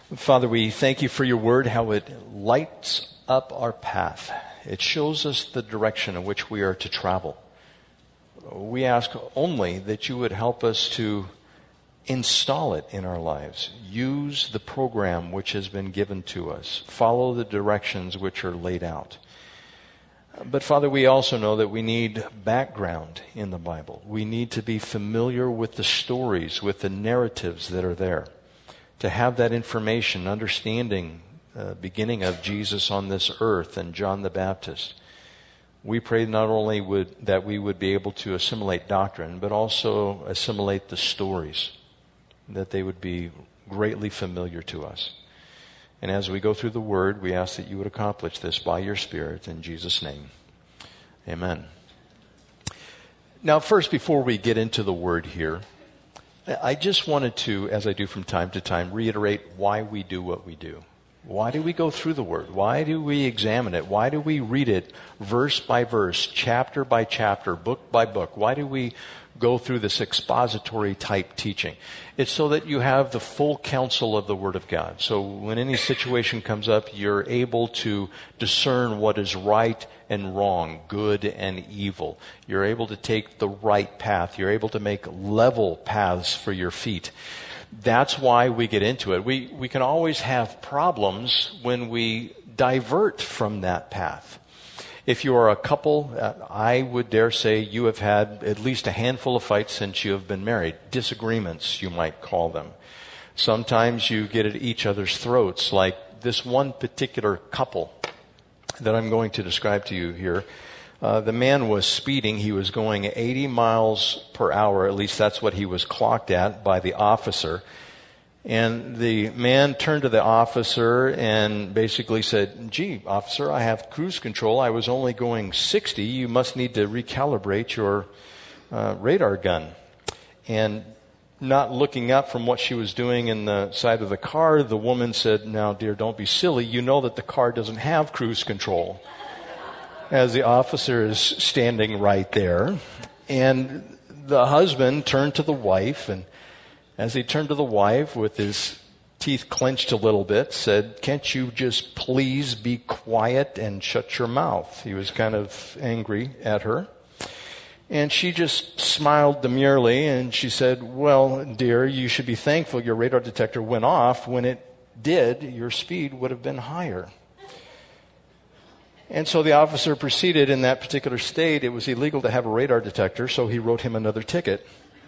Father, we thank you for your word, how it lights up our path. It shows us the direction in which we are to travel. We ask only that you would help us to install it in our lives. Use the program which has been given to us. Follow the directions which are laid out. But Father, we also know that we need background in the Bible. We need to be familiar with the stories, with the narratives that are there. To have that information, understanding, beginning of Jesus on this earth and John the Baptist. We pray not only that we would be able to assimilate doctrine, but also assimilate the stories, that they would be greatly familiar to us. And as we go through the Word, we ask that you would accomplish this by your Spirit in Jesus' name. Amen. Now, first, before we get into the Word here, I just wanted to, as I do from time to time, reiterate why we do what we do. Why do we go through the Word? Why do we examine it? Why do we read it verse by verse, chapter by chapter, book by book? Why do we go through this expository type teaching? It's so that you have the full counsel of the Word of God. So when any situation comes up, you're able to discern what is right and wrong, good and evil. You're able to take the right path. You're able to make level paths for your feet. That's why we get into it. We can always have problems when we divert from that path. If you are a couple, I would dare say you have had at least a handful of fights since you have been married. Disagreements, you might call them. Sometimes you get at each other's throats, like this one particular couple that I'm going to describe to you here. The man was speeding. He was going 80 miles per hour. At least that's what he was clocked at by the officer. And the man turned to the officer and basically said, "Gee, officer, I have cruise control. I was only going 60. You must need to recalibrate your radar gun." And not looking up from what she was doing in the side of the car, the woman said, "Now, dear, don't be silly. You know that the car doesn't have cruise control." As the officer is standing right there. And the husband turned to the wife, and as he turned to the wife with his teeth clenched a little bit, said, "Can't you just please be quiet and shut your mouth?" He was kind of angry at her. And she just smiled demurely, and she said, "Well, dear, you should be thankful your radar detector went off. When it did, your speed would have been higher." And so the officer proceeded in that particular state. It was illegal to have a radar detector, so he wrote him another ticket.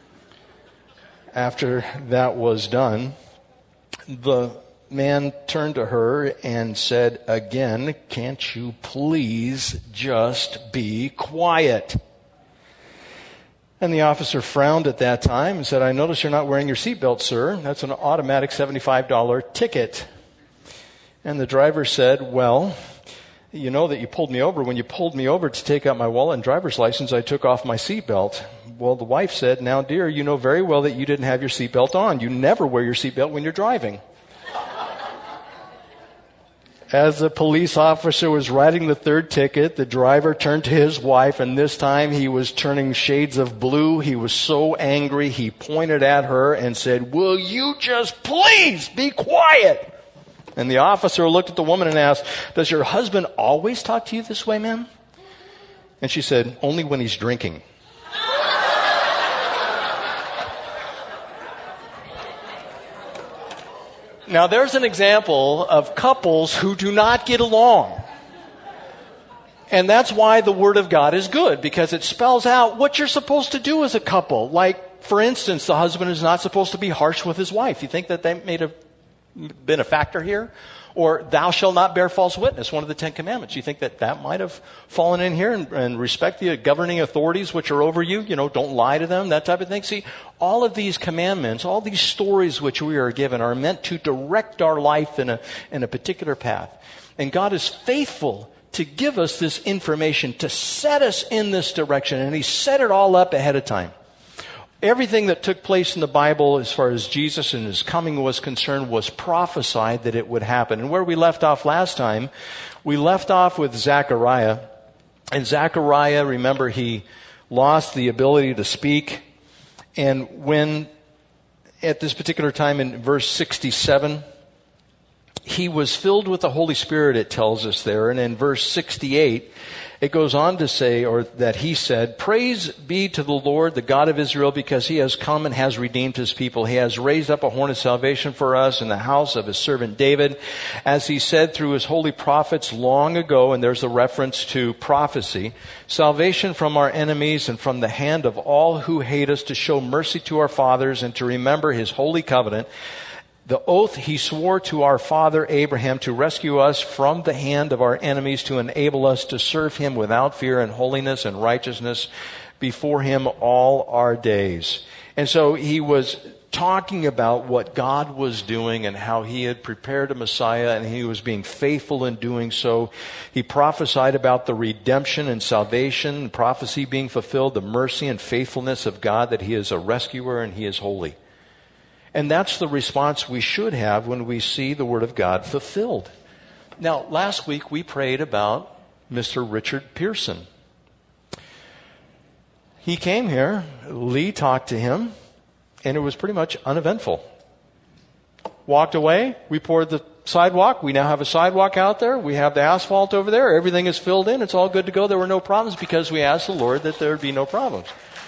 After that was done, the man turned to her and said again, "Can't you please just be quiet?" And the officer frowned at that time and said, "I notice you're not wearing your seatbelt, sir. That's an automatic $75 ticket." And the driver said, "Well, you know that you pulled me over. When you pulled me over to take out my wallet and driver's license, I took off my seatbelt." Well, the wife said, "Now, dear, you know very well that you didn't have your seatbelt on. You never wear your seatbelt when you're driving." As the police officer was writing the third ticket, the driver turned to his wife, and this time he was turning shades of blue. He was so angry, he pointed at her and said, "Will you just please be quiet?" And the officer looked at the woman and asked, "Does your husband always talk to you this way, ma'am?" And she said, "Only when he's drinking." Now, there's an example of couples who do not get along. And that's why the Word of God is good, because it spells out what you're supposed to do as a couple. Like, for instance, the husband is not supposed to be harsh with his wife. You think that may have been a factor here? Or thou shalt not bear false witness, one of the 10 commandments. You think that might have fallen in here, and respect the governing authorities which are over you? You know, don't lie to them, that type of thing. See, all of these commandments, all these stories which we are given are meant to direct our life in a particular path. And God is faithful to give us this information, to set us in this direction. And He set it all up ahead of time. Everything that took place in the Bible as far as Jesus and His coming was concerned was prophesied that it would happen. And where we left off last time, we left off with Zechariah. And Zechariah, remember, he lost the ability to speak. And when, at this particular time in verse 67, he was filled with the Holy Spirit, it tells us there. And in verse 68, it goes on to say, or that he said, "Praise be to the Lord, the God of Israel, because he has come and has redeemed his people. He has raised up a horn of salvation for us in the house of his servant David, as he said through his holy prophets long ago." And there's a reference to prophecy. "Salvation from our enemies and from the hand of all who hate us, to show mercy to our fathers and to remember his holy covenant, the oath he swore to our father Abraham, to rescue us from the hand of our enemies, to enable us to serve him without fear in holiness and righteousness before him all our days." And so he was talking about what God was doing and how he had prepared a Messiah and he was being faithful in doing so. He prophesied about the redemption and salvation, prophecy being fulfilled, the mercy and faithfulness of God, that he is a rescuer and he is holy. And that's the response we should have when we see the Word of God fulfilled. Now, last week we prayed about Mr. Richard Pearson. He came here, Lee talked to him, and it was pretty much uneventful. Walked away, we poured the sidewalk. We now have a sidewalk out there. We have the asphalt over there. Everything is filled in. It's all good to go. There were no problems because we asked the Lord that there would be no problems.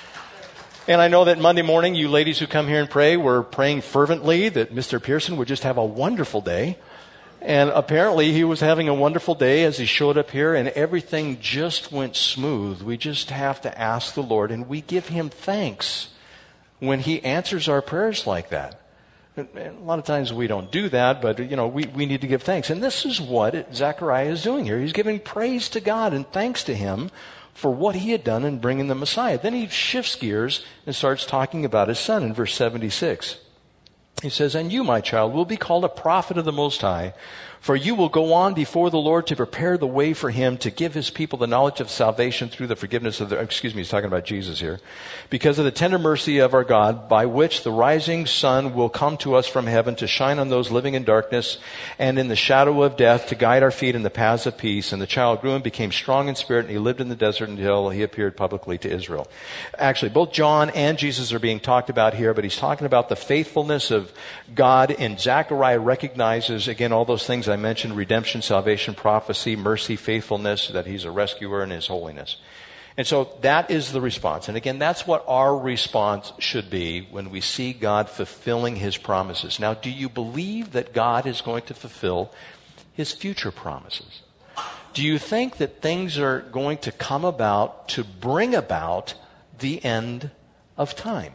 And I know that Monday morning, you ladies who come here and pray were praying fervently that Mr. Pearson would just have a wonderful day. And apparently he was having a wonderful day as he showed up here, and everything just went smooth. We just have to ask the Lord, and we give him thanks when he answers our prayers like that. And a lot of times we don't do that, but we need to give thanks. And this is what Zechariah is doing here. He's giving praise to God and thanks to him for what he had done in bringing the Messiah. Then he shifts gears and starts talking about his son in verse 76. He says, "And you, my child, will be called a prophet of the Most High, for you will go on before the Lord to prepare the way for him, to give his people the knowledge of salvation through the forgiveness of their," he's talking about Jesus here, "because of the tender mercy of our God, by which the rising sun will come to us from heaven, to shine on those living in darkness and in the shadow of death, to guide our feet in the paths of peace. And the child grew and became strong in spirit, and he lived in the desert until he appeared publicly to Israel." Actually, both John and Jesus are being talked about here, but he's talking about the faithfulness of God, and Zechariah recognizes, again, all those things I mentioned: redemption, salvation, prophecy, mercy, faithfulness, that he's a rescuer, and his holiness. And so that is the response. And again, that's what our response should be when we see God fulfilling his promises. Now, do you believe that God is going to fulfill his future promises? Do you think that things are going to come about to bring about the end of time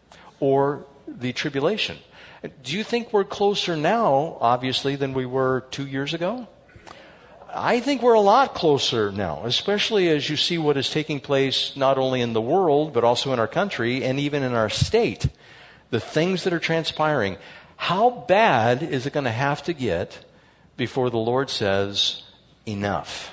or the tribulation? Do you think we're closer now, obviously, than we were 2 years ago? I think we're a lot closer now, especially as you see what is taking place not only in the world, but also in our country and even in our state. The things that are transpiring. How bad is it going to have to get before the Lord says, enough?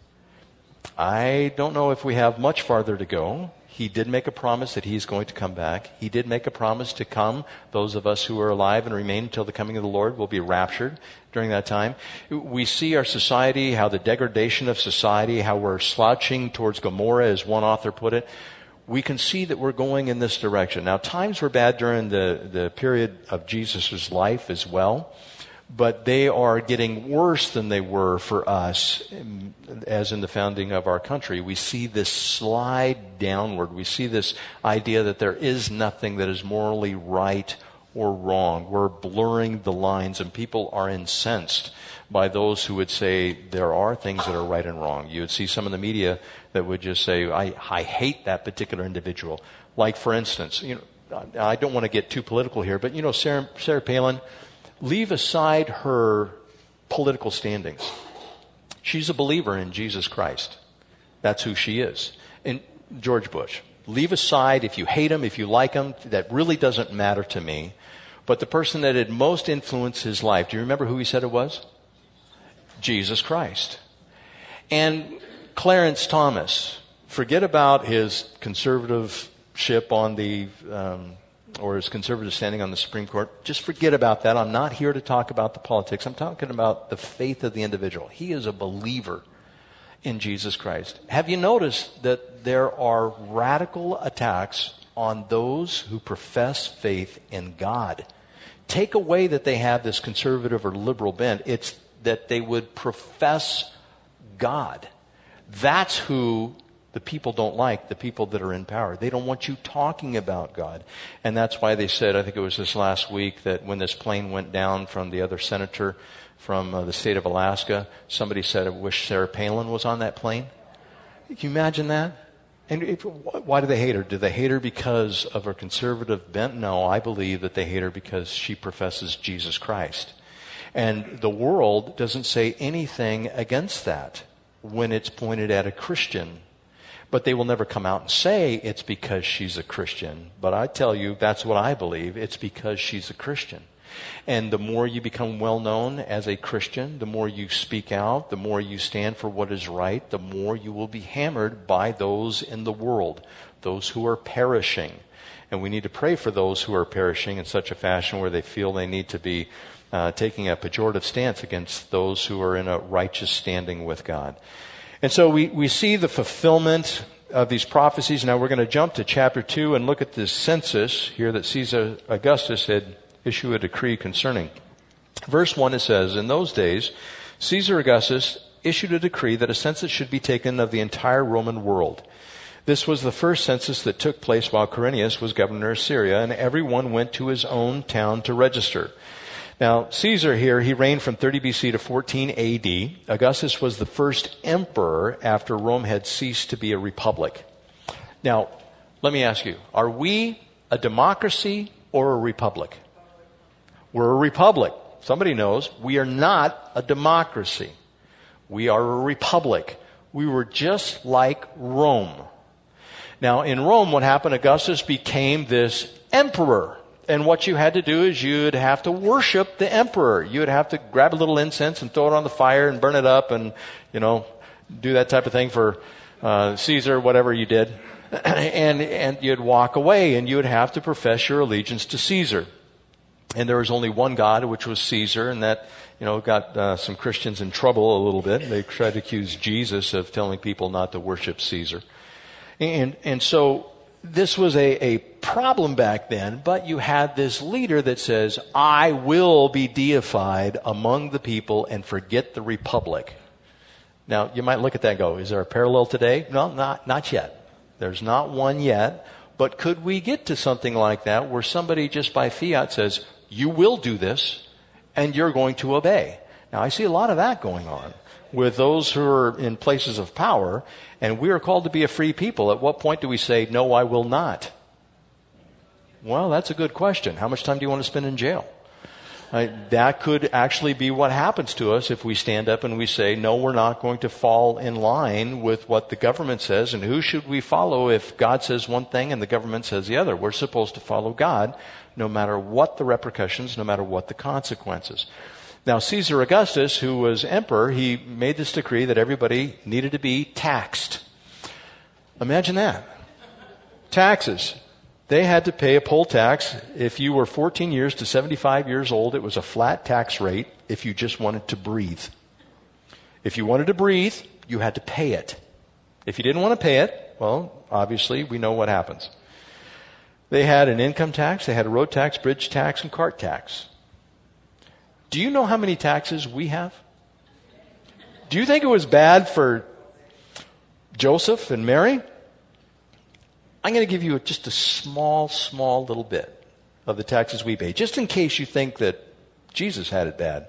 I don't know if we have much farther to go. He did make a promise that he's going to come back. He did make a promise to come. Those of us who are alive and remain until the coming of the Lord will be raptured during that time. We see our society, how the degradation of society, how we're slouching towards Gomorrah, as one author put it. We can see that we're going in this direction. Now, times were bad during the period of Jesus' life as well, but they are getting worse than they were for us as in the founding of our country. We see this slide downward. We see this idea that there is nothing that is morally right or wrong. We're blurring the lines, and people are incensed by those who would say there are things that are right and wrong. You would see some of the media that would just say, I hate that particular individual. Like, for instance, I don't want to get too political here, but Sarah Palin, leave aside her political standings. She's a believer in Jesus Christ. That's who she is. And George Bush, leave aside if you hate him, if you like him, that really doesn't matter to me. But the person that had most influenced his life, do you remember who he said it was? Jesus Christ. And Clarence Thomas, forget about his conservativeship on the or his conservative standing on the Supreme Court. Just forget about that. I'm not here to talk about the politics. I'm talking about the faith of the individual. He is a believer in Jesus Christ. Have you noticed that there are radical attacks on those who profess faith in God? take away that they have this conservative or liberal bent. It's that they would profess God. That's who the people don't like, the people that are in power. They don't want you talking about God. And that's why they said, I think it was this last week, that when this plane went down from the other senator from the state of Alaska, somebody said, I wish Sarah Palin was on that plane. Can you imagine that? And why do they hate her? Do they hate her because of her conservative bent? No, I believe that they hate her because she professes Jesus Christ. And the world doesn't say anything against that when it's pointed at a Christian. But they will never come out and say it's because she's a Christian. But I tell you, that's what I believe. It's because she's a Christian. And the more you become well known as a Christian, the more you speak out, the more you stand for what is right, the more you will be hammered by those in the world, those who are perishing. And we need to pray for those who are perishing in such a fashion where they feel they need to be taking a pejorative stance against those who are in a righteous standing with God. And so we see the fulfillment of these prophecies. Now we're going to jump to chapter 2 and look at this census here that Caesar Augustus had issued a decree concerning. Verse 1, it says, in those days, Caesar Augustus issued a decree that a census should be taken of the entire Roman world. This was the first census that took place while Quirinius was governor of Syria, and everyone went to his own town to register. Now, Caesar here, he reigned from 30 BC to 14 AD. Augustus was the first emperor after Rome had ceased to be a republic. Now, let me ask you, are we a democracy or a republic? We're a republic. Somebody knows. We are not a democracy. We are a republic. We were just like Rome. Now, in Rome, what happened? Augustus became this emperor. And what you had to do is you'd have to worship the emperor. You would have to grab a little incense and throw it on the fire and burn it up and, do that type of thing for Caesar, whatever you did. And you'd walk away and you would have to profess your allegiance to Caesar. And there was only one God, which was Caesar, and that, got some Christians in trouble a little bit. They tried to accuse Jesus of telling people not to worship Caesar. And so this was a problem back then, but you had this leader that says, I will be deified among the people and forget the republic. Now, you might look at that and go, is there a parallel today? No, not yet. There's not one yet. But could we get to something like that where somebody just by fiat says, you will do this and you're going to obey? Now, I see a lot of that going on with those who are in places of power, and we are called to be a free people. At what point do we say, no, I will not? Well, that's a good question. How much time do you want to spend in jail? That could actually be what happens to us if we stand up and we say, no, we're not going to fall in line with what the government says. And who should we follow if God says one thing and the government says the other? We're supposed to follow God no matter what the repercussions, no matter what the consequences. Now, Caesar Augustus, who was emperor, he made this decree that everybody needed to be taxed. Imagine that. Taxes. They had to pay a poll tax. If you were 14 years to 75 years old, it was a flat tax rate if you just wanted to breathe. If you wanted to breathe, you had to pay it. If you didn't want to pay it, well, obviously, we know what happens. They had an income tax, they had a road tax, bridge tax, and cart tax. Do you know how many taxes we have? Do you think it was bad for Joseph and Mary? I'm going to give you just a small little bit of the taxes we pay, just in case you think that Jesus had it bad.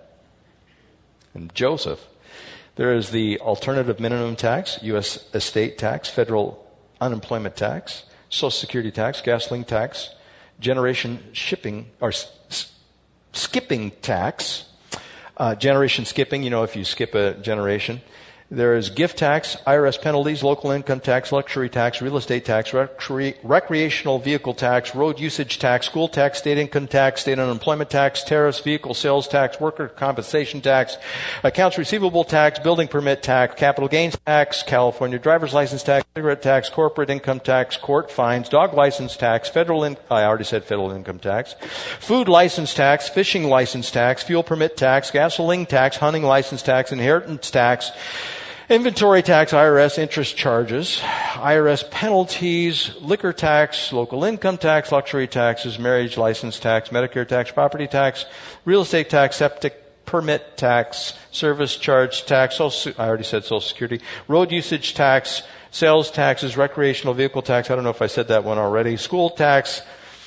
And Joseph. There is the alternative minimum tax, U.S. estate tax, federal unemployment tax, Social Security tax, gasoline tax, generation shipping, or skipping tax, generation skipping, if you skip a generation. There is gift tax, IRS penalties, local income tax, luxury tax, real estate tax, recreational vehicle tax, road usage tax, school tax, state income tax, state unemployment tax, tariffs, vehicle sales tax, worker compensation tax, accounts receivable tax, building permit tax, capital gains tax, California driver's license tax, cigarette tax, corporate income tax, court fines, dog license tax, I already said federal income tax, food license tax, fishing license tax, fuel permit tax, gasoline tax, hunting license tax, inheritance tax, Inventory tax, IRS interest charges, IRS penalties, liquor tax, local income tax, luxury taxes, marriage license tax, Medicare tax, property tax, real estate tax, septic permit tax, service charge tax, I already said Social Security, road usage tax, sales taxes, recreational vehicle tax, I don't know if I said that one already, school tax,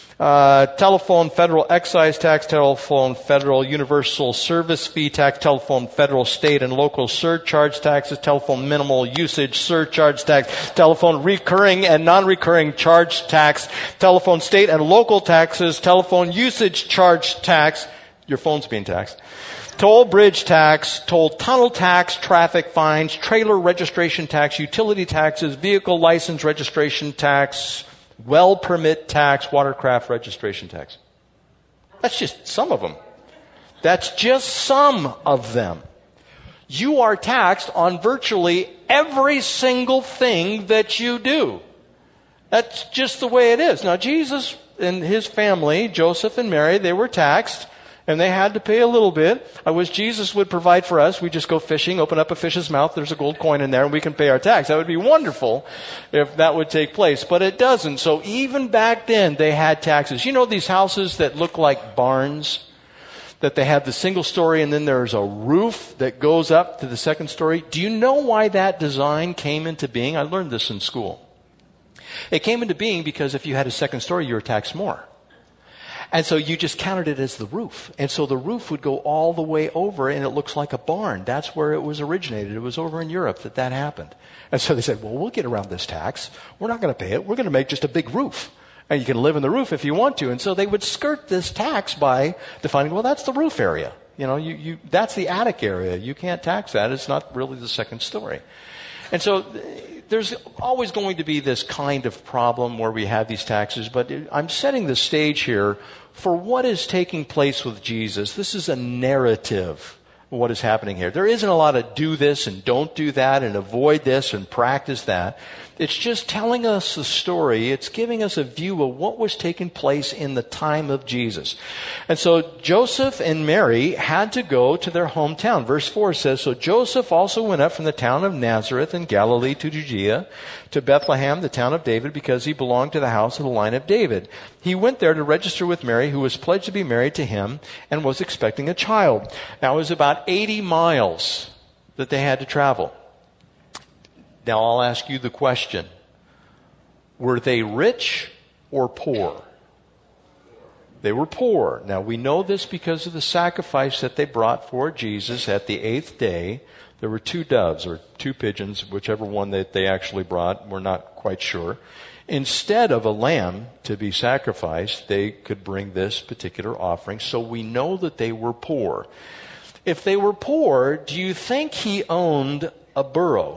telephone federal excise tax, telephone federal universal service fee tax, telephone federal state and local surcharge taxes, telephone minimal usage surcharge tax, telephone recurring and non-recurring charge tax, telephone state and local taxes, telephone usage charge tax, your phone's being taxed, toll bridge tax, toll tunnel tax, traffic fines, trailer registration tax, utility taxes, vehicle license registration tax, well permit tax, watercraft registration tax. That's just some of them. That's just some of them. You are taxed on virtually every single thing that you do. That's just the way it is. Now, Jesus and his family, Joseph and Mary, they were taxed. And they had to pay a little bit. I wish Jesus would provide for us. We just go fishing, open up a fish's mouth, there's a gold coin in there, and we can pay our tax. That would be wonderful if that would take place. But it doesn't. So even back then, they had taxes. You know these houses that look like barns? That they have the single story and then there's a roof that goes up to the second story? Do you know why that design came into being? I learned this in school. It came into being because if you had a second story, you were taxed more. And so you just counted it as the roof. And so the roof would go all the way over and it looks like a barn. That's where it was originated. It was over in Europe that happened. And so they said, well, we'll get around this tax. We're not going to pay it. We're going to make just a big roof. And you can live in the roof if you want to. And so they would skirt this tax by defining, well, that's the roof area. You know, that's the attic area. You can't tax that. It's not really the second story. And so there's always going to be this kind of problem where we have these taxes, but I'm setting the stage here for what is taking place with Jesus. This is a narrative of what is happening here. There isn't a lot of do this and don't do that and avoid this and practice that. It's just telling us the story. It's giving us a view of what was taking place in the time of Jesus. And so Joseph and Mary had to go to their hometown. Verse 4 says, so Joseph also went up from the town of Nazareth in Galilee to Judea, to Bethlehem, the town of David, because he belonged to the house of the line of David. He went there to register with Mary, who was pledged to be married to him and was expecting a child. Now it was about 80 miles that they had to travel. Now I'll ask you the question. Were they rich or poor? They were poor. Now we know this because of the sacrifice that they brought for Jesus at the 8th day. There were 2 doves or 2 pigeons, whichever one that they actually brought. We're not quite sure. Instead of a lamb to be sacrificed, they could bring this particular offering. So we know that they were poor. If they were poor, do you think he owned a burro?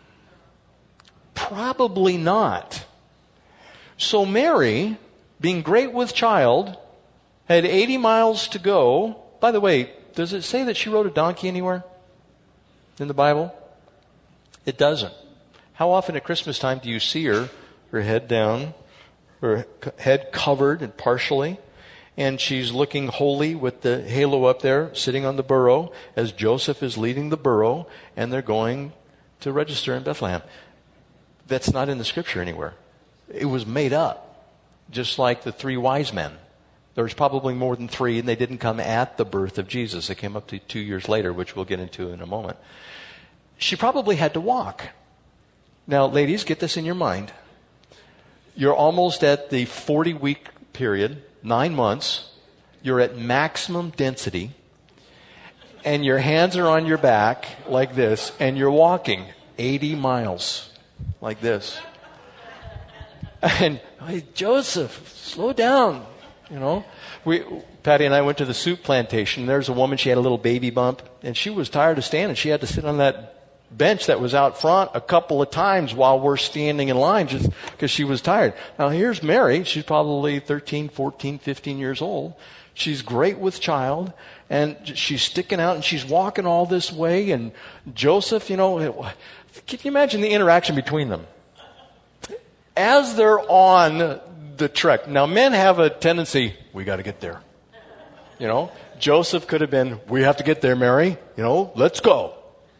Probably not. So Mary, being great with child, had 80 miles to go. By the way, does it say that she rode a donkey anywhere in the Bible? It doesn't. How often at Christmas time do you see her head down, her head covered and partially, and she's looking holy with the halo up there, sitting on the burro, as Joseph is leading the burro, and they're going to register in Bethlehem. That's not in the scripture anywhere. It was made up, just like the 3 wise men. There was probably more than 3, and they didn't come at the birth of Jesus. They came up to 2 years later, which we'll get into in a moment. She probably had to walk. Now, ladies, get this in your mind. You're almost at the 40-week period, 9 months. You're at maximum density, and your hands are on your back like this, and you're walking 80 miles. Like this. And, hey, Joseph, slow down. You know, Patty and I went to the soup plantation. There's a woman, she had a little baby bump, and she was tired of standing. She had to sit on that bench that was out front a couple of times while we're standing in line just because she was tired. Now here's Mary. She's probably 13, 14, 15 years old. She's great with child, and she's sticking out, and she's walking all this way, and Joseph, you know, can you imagine the interaction between them? As they're on the trek. Now, men have a tendency, we got to get there. You know, Joseph could have been, we have to get there, Mary. You know, let's go.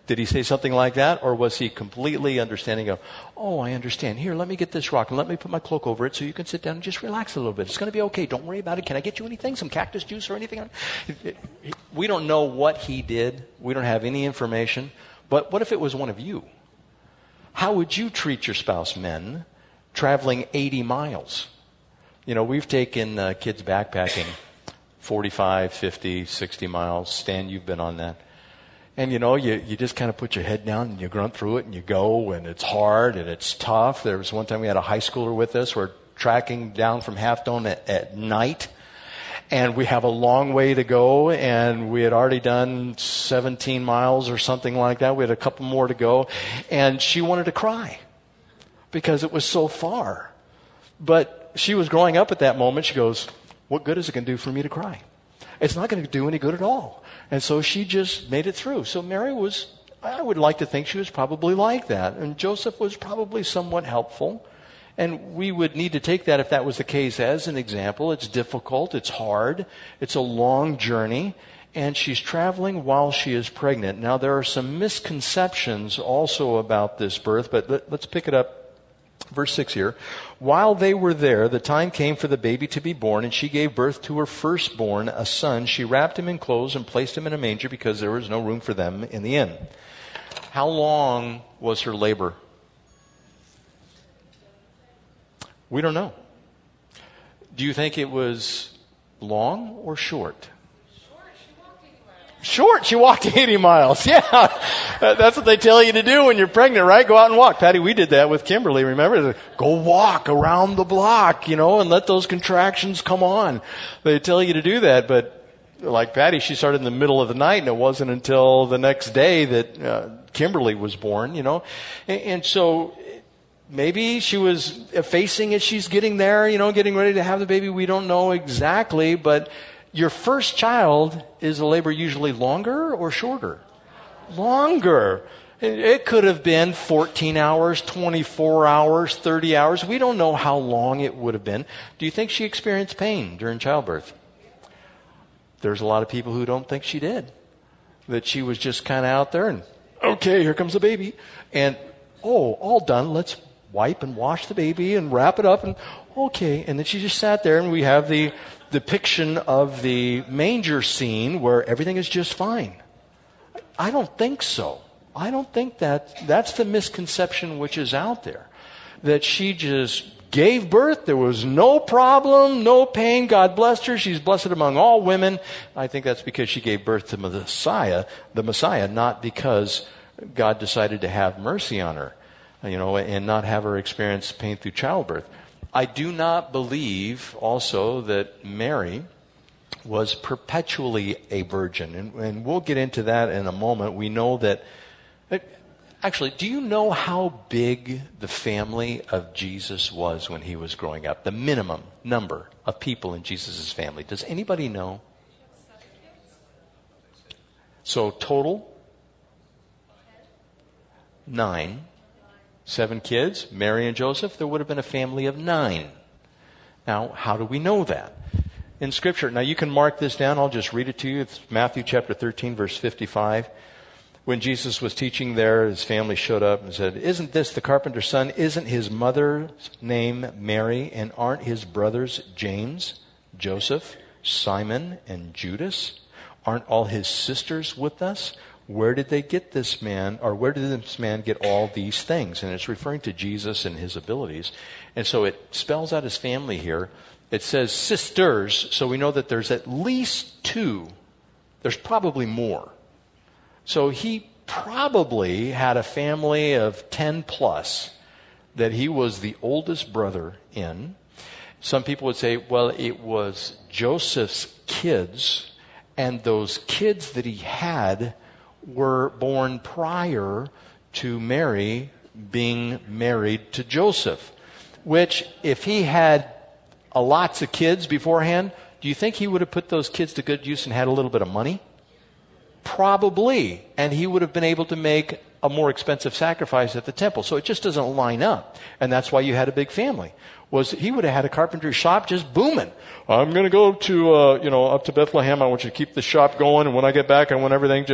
Did he say something like that? Or was he completely understanding of, oh, I understand. Here, let me get this rock and let me put my cloak over it so you can sit down and just relax a little bit. It's going to be okay. Don't worry about it. Can I get you anything? Some cactus juice or anything? We don't know what he did. We don't have any information. But what if it was one of you? How would you treat your spouse, men, traveling 80 miles? You know, we've taken kids backpacking 45, 50, 60 miles. Stan, you've been on that. And, you know, you just kind of put your head down and you grunt through it and you go, and it's hard and it's tough. There was one time we had a high schooler with us. We're tracking down from Half Dome at night. And we have a long way to go, and we had already done 17 miles or something like that. We had a couple more to go. And she wanted to cry because it was so far. But she was growing up at that moment. She goes, what good is it going to do for me to cry? It's not going to do any good at all. And so she just made it through. So Mary was, I would like to think she was probably like that. And Joseph was probably somewhat helpful. And we would need to take that, if that was the case, as an example. It's difficult. It's hard. It's a long journey. And she's traveling while she is pregnant. Now, there are some misconceptions also about this birth, but let's pick it up. Verse 6 here. While they were there, the time came for the baby to be born, and she gave birth to her firstborn, a son. She wrapped him in clothes and placed him in a manger because there was no room for them in the inn. How long was her labor? We don't know. Do you think it was long or short? Short. She walked 80 miles. Yeah. That's what they tell you to do when you're pregnant, right? Go out and walk. Patty, we did that with Kimberly. Remember? Go walk around the block, you know, and let those contractions come on. They tell you to do that. But like Patty, she started in the middle of the night, and it wasn't until the next day that Kimberly was born, you know. And so maybe she was facing as she's getting there, you know, getting ready to have the baby. We don't know exactly, but your first child, is the labor usually longer or shorter? Longer. It could have been 14 hours, 24 hours, 30 hours. We don't know how long it would have been. Do you think she experienced pain during childbirth? There's a lot of people who don't think she did. That she was just kind of out there and, okay, here comes the baby. And, all done. Let's wipe and wash the baby and wrap it up. And, okay. And then she just sat there, and we have the depiction of the manger scene where everything is just fine. I don't think so. I don't think that's the misconception which is out there. That she just gave birth. There was no problem, no pain. God blessed her. She's blessed among all women. I think that's because she gave birth to the Messiah, not because God decided to have mercy on her, you know, and not have her experience pain through childbirth. I do not believe also that Mary was perpetually a virgin. And we'll get into that in a moment. We know that. Actually, do you know how big the family of Jesus was when he was growing up? The minimum number of people in Jesus' family. Does anybody know? So total? 9. 7 kids, Mary and Joseph, there would have been a family of 9. Now, how do we know that? In Scripture, now you can mark this down, I'll just read it to you. It's Matthew chapter 13, verse 55. When Jesus was teaching there, his family showed up and said, isn't this the carpenter's son? Isn't his mother's name Mary? And aren't his brothers James, Joseph, Simon, and Judas? Aren't all his sisters with us? Where did they get this man, or where did this man get all these things? And it's referring to Jesus and his abilities. And so it spells out his family here. It says sisters, so we know that there's at least 2. There's probably more. So he probably had a family of 10 plus that he was the oldest brother in. Some people would say, well, it was Joseph's kids, and those kids that he had were born prior to Mary being married to Joseph. Which, if he had lots of kids beforehand, do you think he would have put those kids to good use and had a little bit of money? Probably. And he would have been able to make a more expensive sacrifice at the temple. So it just doesn't line up. And that's why you had a big family. He would have had a carpentry shop just booming. I'm going to go to, up to Bethlehem. I want you to keep the shop going. And when I get back, I want everything just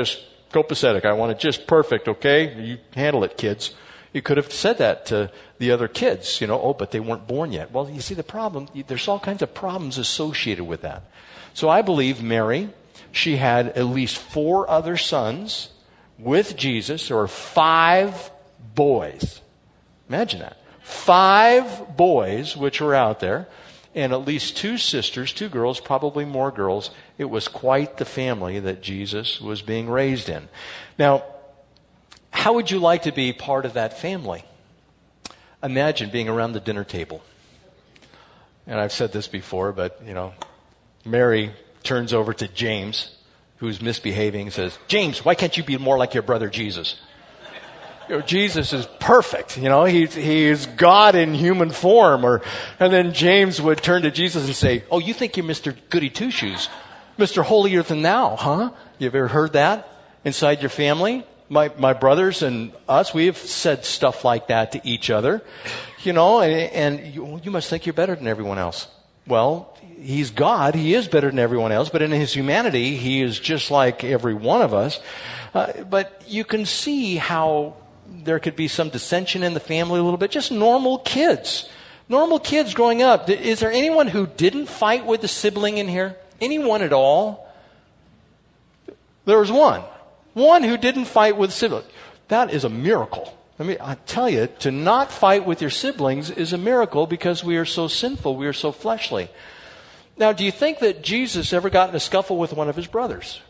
copacetic. I want it just perfect, okay? You handle it, kids. You could have said that to the other kids, but they weren't born yet. Well, you see the problem, there's all kinds of problems associated with that. So I believe Mary, she had at least 4 other sons with Jesus. There were 5 boys. Imagine that. 5 boys which were out there, and at least 2 sisters, 2 girls, probably more girls. It was quite the family that Jesus was being raised in. Now, how would you like to be part of that family? Imagine being around the dinner table. And I've said this before, but, Mary turns over to James, who's misbehaving, and says, James, why can't you be more like your brother Jesus? Jesus is perfect. He is God in human form. And then James would turn to Jesus and say, oh, you think you're Mr. Goody Two-Shoes, Mr. Holier Than Thou, huh? You've ever heard that inside your family? My brothers and us, we have said stuff like that to each other, and you must think you're better than everyone else. Well, he's God. He is better than everyone else, but in his humanity, he is just like every one of us. But you can see how there could be some dissension in the family a little bit. Just normal kids growing up. Is there anyone who didn't fight with a sibling in here? Anyone at all? There was one who didn't fight with a sibling. That is a miracle. I tell you, to not fight with your siblings is a miracle because we are so sinful, we are so fleshly. Now, do you think that Jesus ever got in a scuffle with one of his brothers?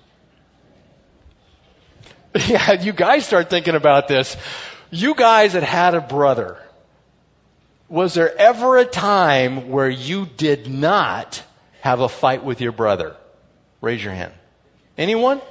Yeah, you guys start thinking about this. You guys that had a brother, was there ever a time where you did not have a fight with your brother? Raise your hand. Anyone?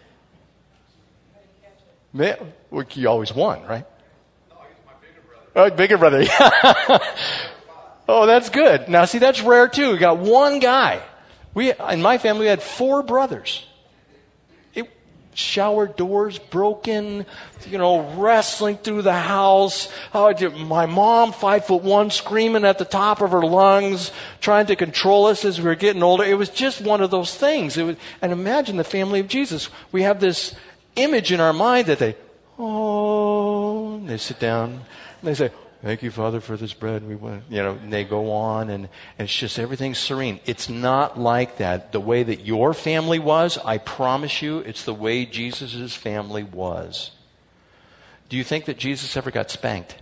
Well, you always won, right? No, he's my bigger brother. Oh, bigger brother. Oh, that's good. Now, see, that's rare too. We got one guy. In my family, we had 4 brothers. Shower doors broken, wrestling through the house. My mom, 5'1", screaming at the top of her lungs, trying to control us as we were getting older. It was just one of those things. And imagine the family of Jesus. We have this image in our mind that they sit down and they say, thank you, Father, for this bread. And they go on, and it's just everything's serene. It's not like that. The way that your family was, I promise you, it's the way Jesus' family was. Do you think that Jesus ever got spanked?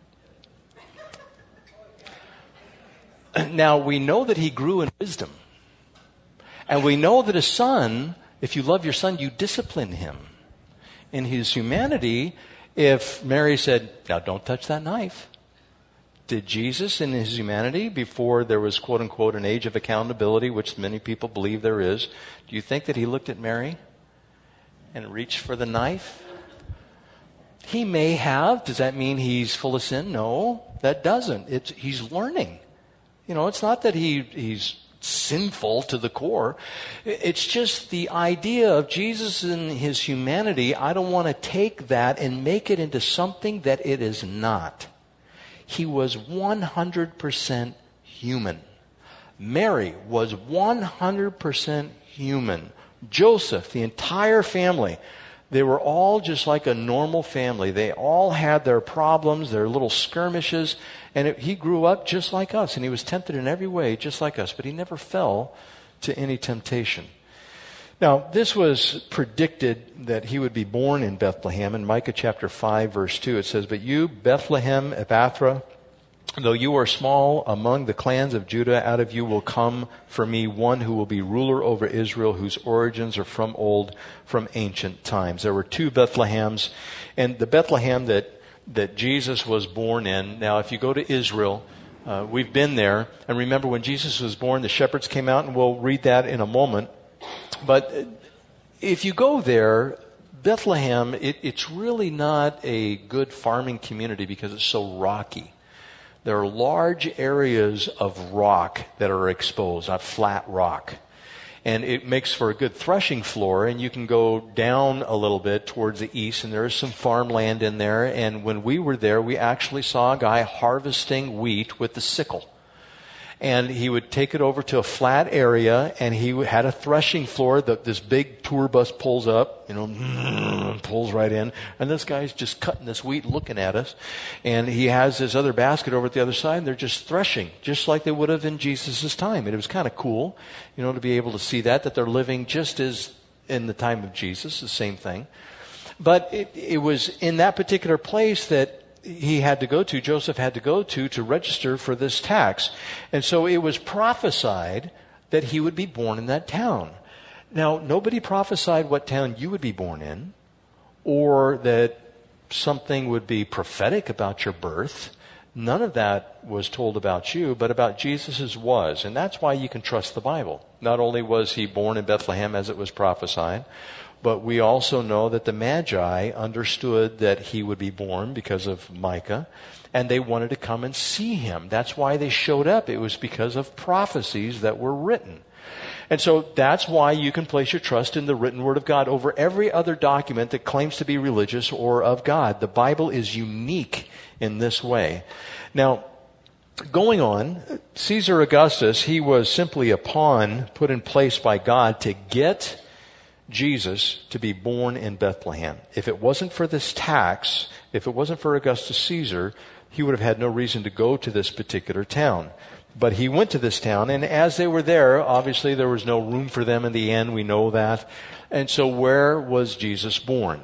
Now, we know that he grew in wisdom. And we know that a son, if you love your son, you discipline him. In his humanity, if Mary said, now don't touch that knife, did Jesus in his humanity, before there was quote unquote an age of accountability, which many people believe there is, do you think that he looked at Mary and reached for the knife? He may have. Does that mean he's full of sin? No, that doesn't. He's learning. It's not that he's sinful to the core. It's just the idea of Jesus in his humanity. I don't want to take that and make it into something that it is not. He was 100% human. Mary was 100% human. Joseph, the entire family, they were all just like a normal family. They all had their problems, their little skirmishes, and he grew up just like us, and he was tempted in every way just like us, but he never fell to any temptation. Now, this was predicted that he would be born in Bethlehem. In Micah chapter 5, verse 2, it says, but you, Bethlehem Ephrathah, though you are small among the clans of Judah, out of you will come for me one who will be ruler over Israel, whose origins are from ancient times. There were 2 Bethlehems, and the Bethlehem that Jesus was born in. Now, if you go to Israel, we've been there, and remember when Jesus was born, the shepherds came out, and we'll read that in a moment. But if you go there, Bethlehem, it's really not a good farming community because it's so rocky. There are large areas of rock that are exposed, not flat rock. And it makes for a good threshing floor, and you can go down a little bit towards the east, and there is some farmland in there. And when we were there, we actually saw a guy harvesting wheat with the sickle. And he would take it over to a flat area, and he had a threshing floor that this big tour bus pulls up, pulls right in. And this guy's just cutting this wheat looking at us. And he has this other basket over at the other side, and they're just threshing, just like they would have in Jesus' time. And it was kind of cool, to be able to see that they're living just as in the time of Jesus, the same thing. But it was in that particular place that Joseph had to go to register for this tax. And so it was prophesied that he would be born in that town. Now, nobody prophesied what town you would be born in, or that something would be prophetic about your birth. None of that was told about you, but about Jesus' was. And that's why you can trust the Bible. Not only was he born in Bethlehem as it was prophesied, but we also know that the Magi understood that he would be born because of Micah, and they wanted to come and see him. That's why they showed up. It was because of prophecies that were written. And so that's why you can place your trust in the written word of God over every other document that claims to be religious or of God. The Bible is unique in this way. Now, going on, Caesar Augustus, he was simply a pawn put in place by God to get Jesus to be born in Bethlehem. If it wasn't for this tax, if it wasn't for Augustus Caesar, he would have had no reason to go to this particular town. But he went to this town, and as they were there, obviously there was no room for them in the end, we know that. And so where was Jesus born?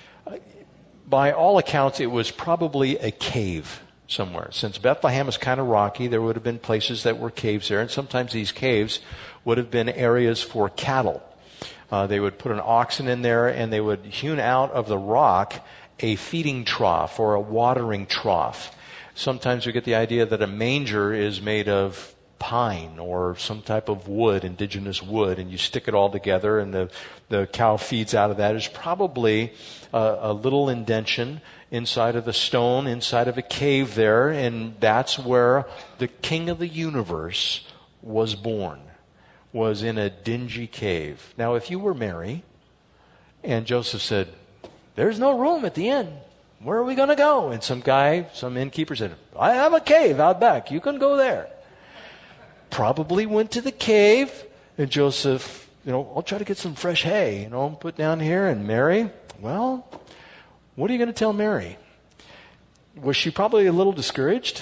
By all accounts, it was probably a cave somewhere. Since Bethlehem is kind of rocky, there would have been places that were caves there, and sometimes these caves would have been areas for cattle. They would put an oxen in there, and they would hewn out of the rock a feeding trough or a watering trough. Sometimes we get the idea that a manger is made of pine or some type of wood, indigenous wood, and you stick it all together, and the cow feeds out of that. There's probably a little indention inside of the stone, inside of a cave there, and that's where the King of the universe was born. Was in a dingy cave. Now, if you were Mary and Joseph said, "There's no room at the inn. Where are we going to go?" And some innkeeper said, "I have a cave out back. You can go there." Probably went to the cave, and Joseph, I'll try to get some fresh hay, put down here. And Mary, well, what are you going to tell Mary? Was she probably a little discouraged?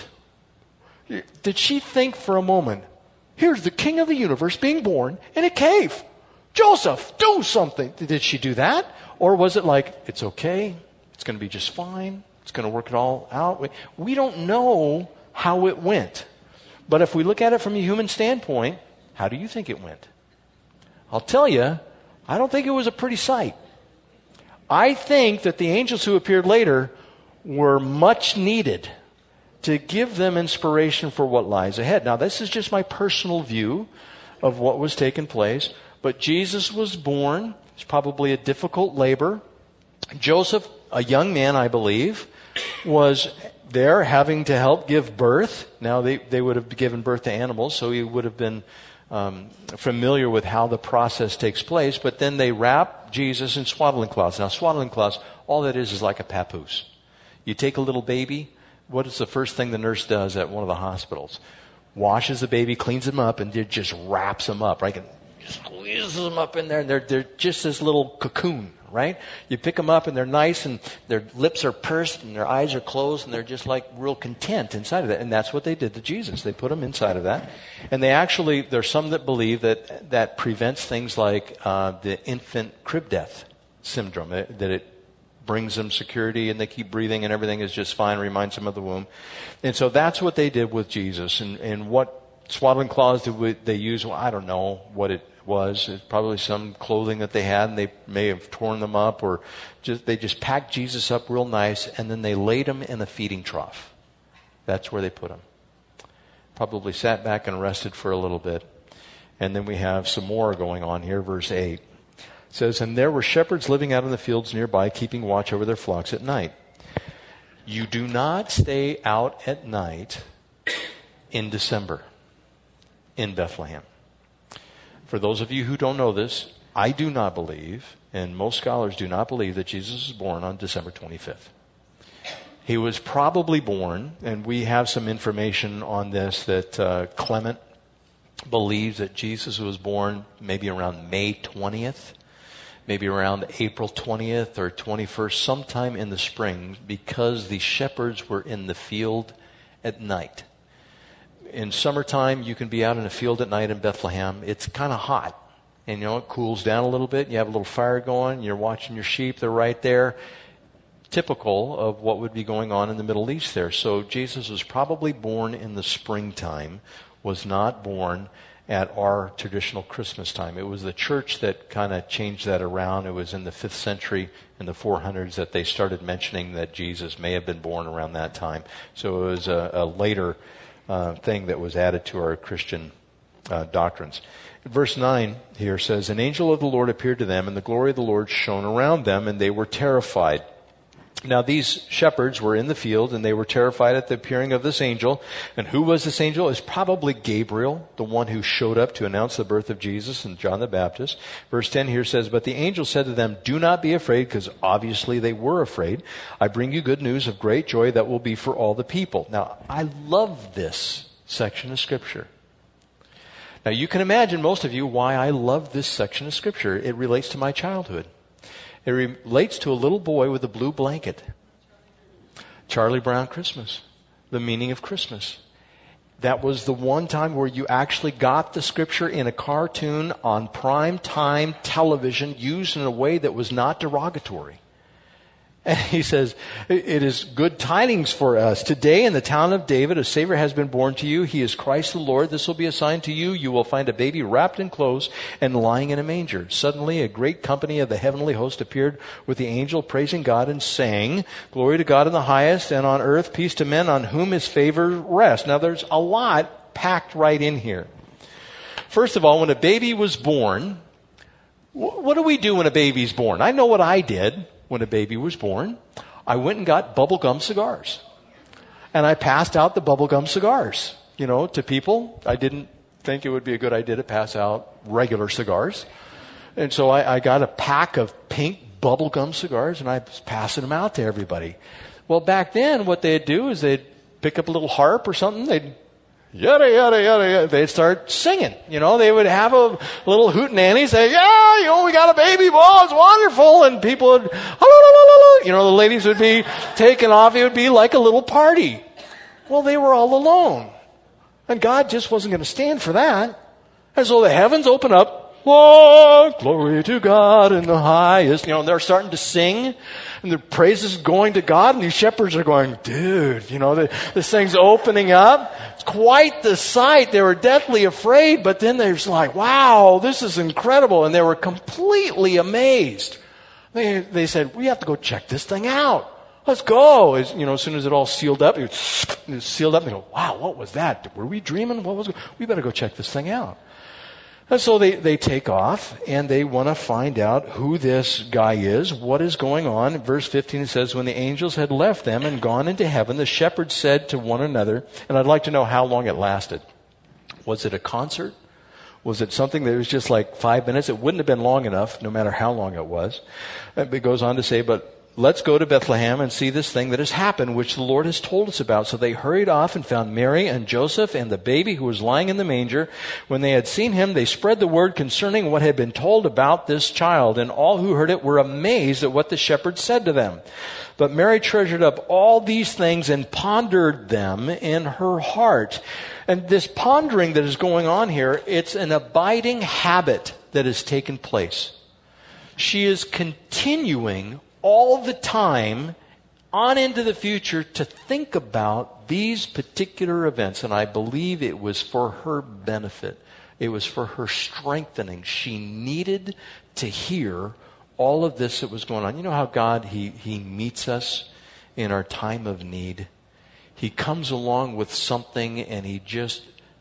Did she think for a moment, here's the King of the universe being born in a cave. Joseph, do something. Did she do that? Or was it like, it's okay, it's going to be just fine, it's going to work it all out? We don't know how it went. But if we look at it from a human standpoint, how do you think it went? I'll tell you, I don't think it was a pretty sight. I think that the angels who appeared later were much needed to give them inspiration for what lies ahead. Now, this is just my personal view of what was taking place. But Jesus was born. It's probably a difficult labor. Joseph, a young man, I believe, was there having to help give birth. Now, they would have given birth to animals, so he would have been familiar with how the process takes place. But then they wrap Jesus in swaddling cloths. Now, swaddling cloths, all that is like a papoose. You take a little baby. What is the first thing the nurse does at one of the hospitals? Washes the baby, cleans him up, and just wraps him up, right? And squeezes them up in there, and they're just this little cocoon, right? You pick them up, and they're nice, and their lips are pursed, and their eyes are closed, and they're just like real content inside of that. And that's what they did to Jesus. They put him inside of that. And there's some that believe that prevents things like the infant crib death syndrome, that it brings them security and they keep breathing and everything is just fine, reminds them of the womb. And so that's what they did with Jesus. And what swaddling cloths did they use? Well, I don't know what it was. It's probably some clothing that they had, and they may have torn them up, or they just packed Jesus up real nice, and then they laid him in a feeding trough. That's where they put him. Probably sat back and rested for a little bit. And then we have some more going on here, verse 8. It says, "And there were shepherds living out in the fields nearby, keeping watch over their flocks at night." You do not stay out at night in December in Bethlehem. For those of you who don't know this, I do not believe, and most scholars do not believe, that Jesus was born on December 25th. He was probably born, and we have some information on this, that Clement believes that Jesus was born maybe around May 20th, maybe around April 20th or 21st, sometime in the spring, because the shepherds were in the field at night. In summertime, you can be out in a field at night in Bethlehem. It's kind of hot. And, it cools down a little bit. You have a little fire going. You're watching your sheep. They're right there. Typical of what would be going on in the Middle East there. So Jesus was probably born in the springtime, was not born at our traditional Christmas time. It was the church that kind of changed that around. It was in the 5th century, in the 400s, that they started mentioning that Jesus may have been born around that time. So it was a later thing that was added to our Christian doctrines. Verse 9 here says, "An angel of the Lord appeared to them, and the glory of the Lord shone around them, and they were terrified." Now these shepherds were in the field, and they were terrified at the appearing of this angel. And who was this angel? It's probably Gabriel, the one who showed up to announce the birth of Jesus and John the Baptist. Verse 10 here says, "But the angel said to them, 'Do not be afraid,'" because obviously they were afraid. "I bring you good news of great joy that will be for all the people." Now, I love this section of Scripture. Now, you can imagine, most of you, why I love this section of Scripture. It relates to my childhood. It relates to a little boy with a blue blanket. Charlie Brown Christmas. The meaning of Christmas. That was the one time where you actually got the Scripture in a cartoon on prime time television, used in a way that was not derogatory. And he says, "It is good tidings for us. Today in the town of David, a Savior has been born to you. He is Christ the Lord. This will be a sign to you. You will find a baby wrapped in clothes and lying in a manger." Suddenly a great company of the heavenly host appeared with the angel, praising God and saying, "Glory to God in the highest, and on earth peace to men on whom his favor rests." Now there's a lot packed right in here. First of all, when a baby was born, what do we do when a baby's born? I know what I did. When a baby was born, I went and got bubblegum cigars. And I passed out the bubblegum cigars, to people. I didn't think it would be a good idea to pass out regular cigars. And so I got a pack of pink bubblegum cigars, and I was passing them out to everybody. Well, back then, what they'd do is they'd pick up a little harp or something. They'd yada, yada, yada, yada. They'd start singing. They would have a little hootenanny say, "Yeah, we got a baby boy. It's wonderful." And people would, the ladies would be taken off. It would be like a little party. Well, they were all alone. And God just wasn't going to stand for that. And so the heavens open up. "Lord, glory to God in the highest." And they're starting to sing. And the praises going to God. And these shepherds are going, "Dude, this thing's opening up." It's quite the sight. They were deathly afraid. But then they're just like, "Wow, this is incredible." And they were completely amazed. They said, "We have to go check this thing out. Let's go." As soon as it all sealed up, it was sealed up. And they go, "Wow, what was that? Were we dreaming? We better go check this thing out." And so they take off, and they want to find out who this guy is, what is going on. In verse 15 it says, "When the angels had left them and gone into heaven, the shepherds said to one another," and I'd like to know how long it lasted. Was it a concert? Was it something that was just like 5 minutes? It wouldn't have been long enough, no matter how long it was. It goes on to say, "But let's go to Bethlehem and see this thing that has happened, which the Lord has told us about." So they hurried off and found Mary and Joseph and the baby who was lying in the manger. When they had seen him, they spread the word concerning what had been told about this child. And all who heard it were amazed at what the shepherds said to them. But Mary treasured up all these things and pondered them in her heart. And this pondering that is going on here, it's an abiding habit that has taken place. She is continuing all the time on into the future to think about these particular events. And I believe it was for her benefit. It was for her strengthening. She needed to hear all of this that was going on. You know how God, He meets us in our time of need. He comes along with something and He just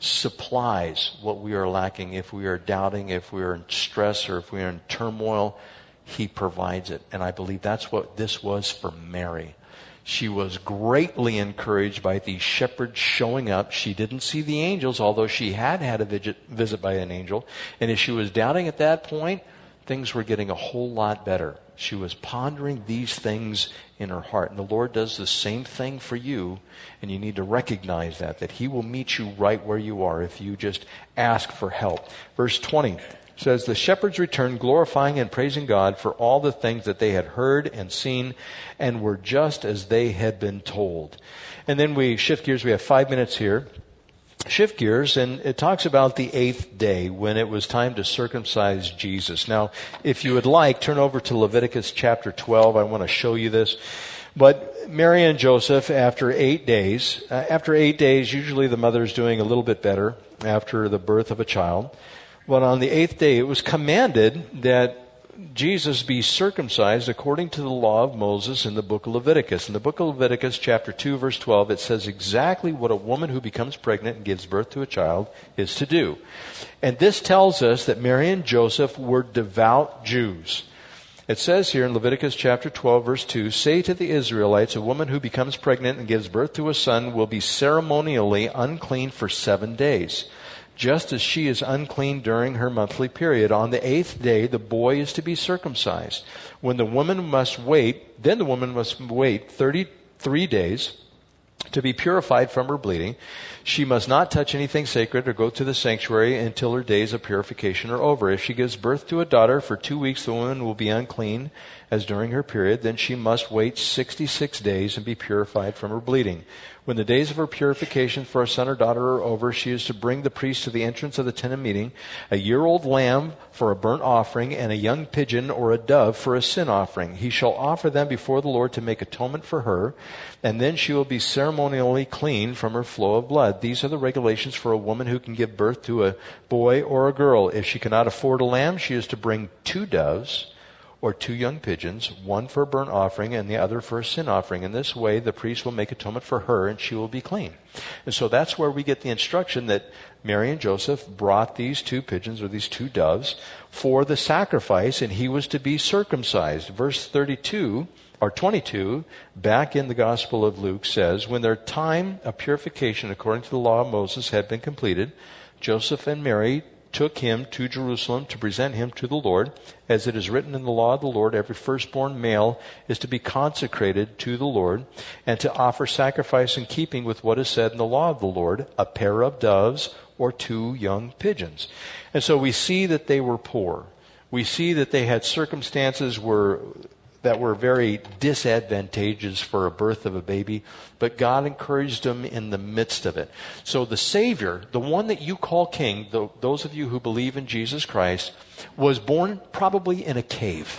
supplies what we are lacking. If we are doubting, if we are in stress, or if we are in turmoil, He provides it. And I believe that's what this was for Mary. She was greatly encouraged by these shepherds showing up. She didn't see the angels, although she had a visit by an angel. And if she was doubting at that point, things were getting a whole lot better. She was pondering these things in her heart. And the Lord does the same thing for you, and you need to recognize that He will meet you right where you are if you just ask for help. Verse 20 says, the shepherds returned, glorifying and praising God for all the things that they had heard and seen, and were just as they had been told. And then we shift gears. We have 5 minutes here. Shift gears, and it talks about the 8th day when it was time to circumcise Jesus. Now, if you would like, turn over to Leviticus chapter 12. I want to show you this. But Mary and Joseph, after 8 days, usually the mother's doing a little bit better after the birth of a child. But on the 8th day, it was commanded that Jesus be circumcised according to the law of Moses in the book of Leviticus. In the book of Leviticus, chapter 2, verse 12, it says exactly what a woman who becomes pregnant and gives birth to a child is to do. And this tells us that Mary and Joseph were devout Jews. It says here in Leviticus chapter 12, verse 2, say to the Israelites, a woman who becomes pregnant and gives birth to a son will be ceremonially unclean for 7 days. Just as she is unclean during her monthly period. On the 8th day, the boy is to be circumcised. Then the woman must wait 33 days to be purified from her bleeding. She must not touch anything sacred or go to the sanctuary until her days of purification are over. If she gives birth to a daughter, for 2 weeks the woman will be unclean as during her period. Then she must wait 66 days and be purified from her bleeding. When the days of her purification for a son or daughter are over, she is to bring the priest to the entrance of the tent of meeting, a year-old lamb for a burnt offering, and a young pigeon or a dove for a sin offering. He shall offer them before the Lord to make atonement for her, and then she will be ceremonially clean from her flow of blood. These are the regulations for a woman who can give birth to a boy or a girl. If she cannot afford a lamb, she is to bring 2 doves or 2 young pigeons, one for a burnt offering and the other for a sin offering. In this way, the priest will make atonement for her and she will be clean. And so that's where we get the instruction that Mary and Joseph brought these 2 pigeons or these 2 doves for the sacrifice, and he was to be circumcised. Verse 22 or 22, back in the Gospel of Luke, says, when their time of purification according to the law of Moses had been completed, Joseph and Mary took him to Jerusalem to present him to the Lord. As it is written in the law of the Lord, every firstborn male is to be consecrated to the Lord and to offer sacrifice in keeping with what is said in the law of the Lord, a pair of doves or 2 young pigeons. And so we see that they were poor. We see that they had circumstances that were very disadvantageous for a birth of a baby, but God encouraged them in the midst of it. So the Savior, the one that you call King, those of you who believe in Jesus Christ, was born probably in a cave.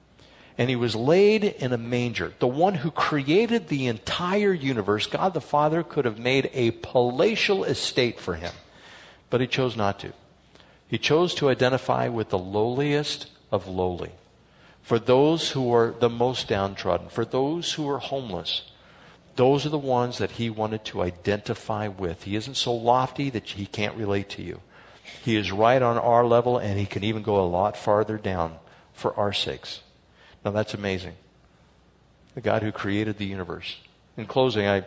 And he was laid in a manger. The one who created the entire universe, God the Father, could have made a palatial estate for him, but he chose not to. He chose to identify with the lowliest of lowly. For those who are the most downtrodden, for those who are homeless, those are the ones that he wanted to identify with. He isn't so lofty that he can't relate to you. He is right on our level, and he can even go a lot farther down for our sakes. Now that's amazing. The God who created the universe. In closing, I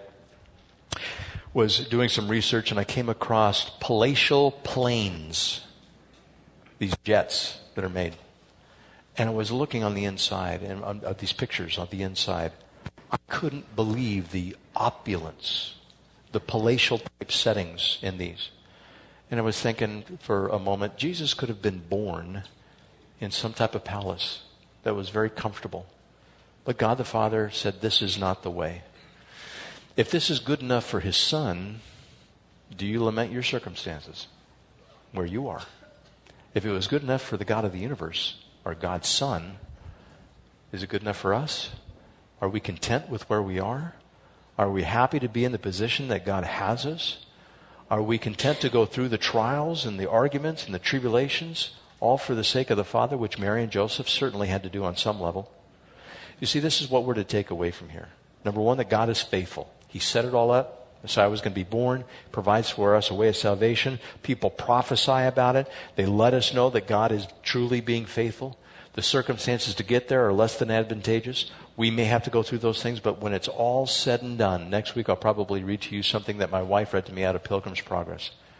was doing some research and I came across palatial planes, these jets that are made. And I was looking on the inside, and on these pictures on the inside. I couldn't believe the opulence, the palatial type settings in these. And I was thinking for a moment, Jesus could have been born in some type of palace that was very comfortable. But God the Father said, this is not the way. If this is good enough for his son, do you lament your circumstances where you are? If it was good enough for the God of the universe, or God's Son, is it good enough for us? Are we content with where we are? Are we happy to be in the position that God has us? Are we content to go through the trials and the arguments and the tribulations, all for the sake of the Father, which Mary and Joseph certainly had to do on some level? You see, this is what we're to take away from here. Number one, that God is faithful. He set it all up. Messiah was going to be born, provides for us a way of salvation. People prophesy about it. They let us know that God is truly being faithful. The circumstances to get there are less than advantageous. We may have to go through those things, but when it's all said and done, next week I'll probably read to you something that my wife read to me out of Pilgrim's Progress.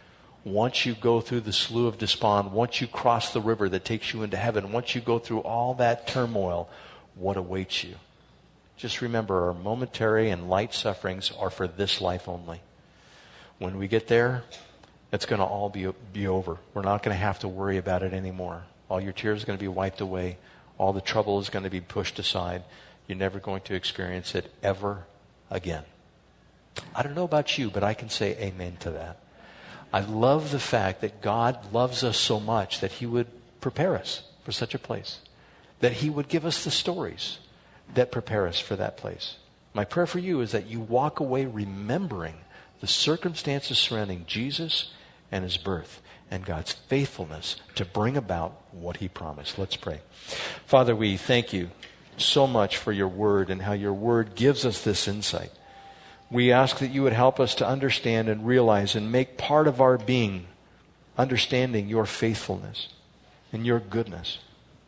once you go through the slough of despond, once you cross the river that takes you into heaven, once you go through all that turmoil, what awaits you? Just remember, our momentary and light sufferings are for this life only. When we get there, it's going to all be over. We're not going to have to worry about it anymore. All your tears are going to be wiped away. All the trouble is going to be pushed aside. You're never going to experience it ever again. I don't know about you, but I can say amen to that. I love the fact that God loves us so much that He would prepare us for such a place. That He would give us the stories that prepare us for that place. My prayer for you is that you walk away remembering the circumstances surrounding Jesus and His birth and God's faithfulness to bring about what He promised. Let's pray. Father, we thank you so much for your word and how your word gives us this insight. We ask that you would help us to understand and realize and make part of our being understanding your faithfulness and your goodness.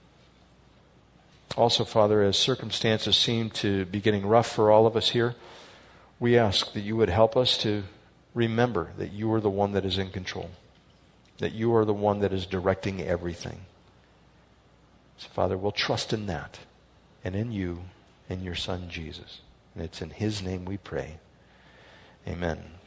Also, Father, as circumstances seem to be getting rough for all of us here, we ask that you would help us to remember that you are the one that is in control, that you are the one that is directing everything. So, Father, we'll trust in that and in you and your Son, Jesus. And it's in His name we pray. Amen.